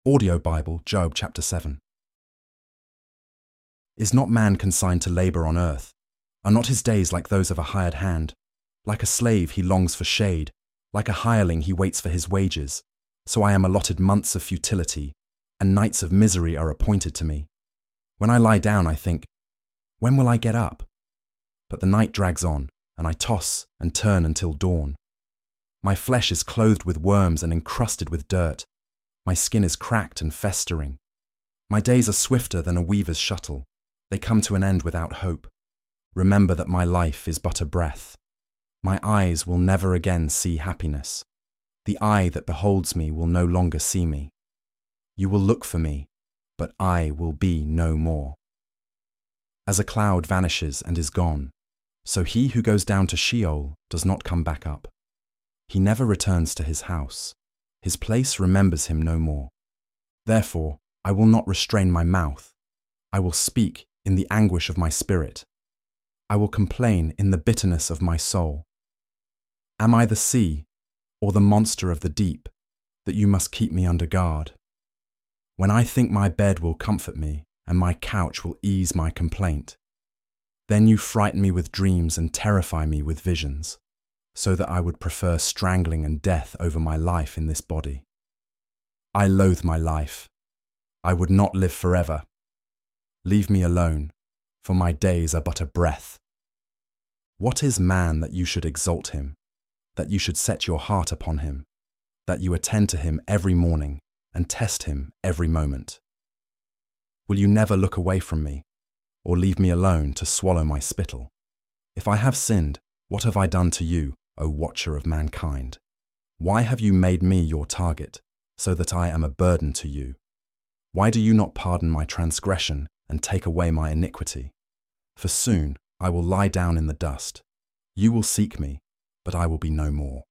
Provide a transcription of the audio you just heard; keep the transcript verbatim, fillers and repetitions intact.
Audio Bible, Job chapter seven. Is not man consigned to labour on earth? Are not his days like those of a hired hand? Like a slave he longs for shade, like a hireling he waits for his wages. So I am allotted months of futility, and nights of misery are appointed to me. When I lie down I think, when will I get up? But the night drags on, and I toss and turn until dawn. My flesh is clothed with worms and encrusted with dirt. My skin is cracked and festering. My days are swifter than a weaver's shuttle. They come to an end without hope. Remember that my life is but a breath. My eyes will never again see happiness. The eye that beholds me will no longer see me. You will look for me, but I will be no more. As a cloud vanishes and is gone, so he who goes down to Sheol does not come back up. He never returns to his house. His place remembers him no more. Therefore, I will not restrain my mouth. I will speak in the anguish of my spirit. I will complain in the bitterness of my soul. Am I the sea, or the monster of the deep, that you must keep me under guard? When I think my bed will comfort me, and my couch will ease my complaint, then you frighten me with dreams and terrify me with visions, so that I would prefer strangling and death over my life in this body. I loathe my life. I would not live forever. Leave me alone, for my days are but a breath. What is man that you should exalt him, that you should set your heart upon him, that you attend to him every morning and test him every moment? Will you never look away from me, or leave me alone to swallow my spittle? If I have sinned, what have I done to you, O watcher of mankind? Why have you made me your target, so that I am a burden to you? Why do you not pardon my transgression and take away my iniquity? For soon I will lie down in the dust. You will seek me, but I will be no more.